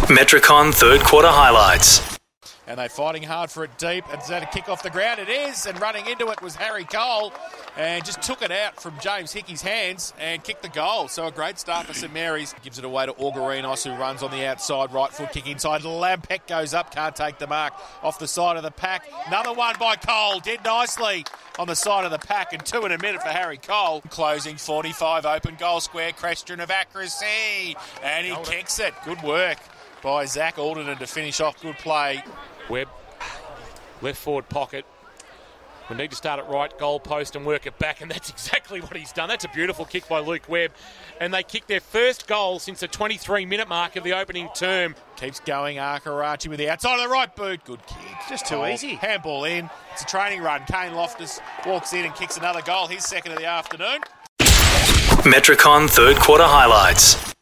Metricon third quarter highlights. And they're fighting hard for it deep. And is that a kick off the ground? It is. And running into it was Harry Cole. And just took it out from James Hickey's hands and kicked the goal. So a great start for St Mary's. Gives it away to Augurinos, who runs on the outside. Right foot kick inside. Lampek goes up. Can't take the mark. Off the side of the pack. Another one by Cole. Did nicely on the side of the pack. And 2 in a minute for Harry Cole. Closing 45. Open goal square. Question of accuracy. And he kicks it. Good work by Zach Alderton to finish off. Good play. Webb, left forward pocket. We need to start it right, goal post and work it back, and that's exactly what he's done. That's a beautiful kick by Luke Webb. And they kicked their first goal since the 23-minute mark of the opening term. Keeps going, Arkarachi with the outside of the right boot. Good kick. Just too easy. Handball in. It's a training run. Kane Loftus walks in and kicks another goal. His second of the afternoon. Metricon third quarter highlights.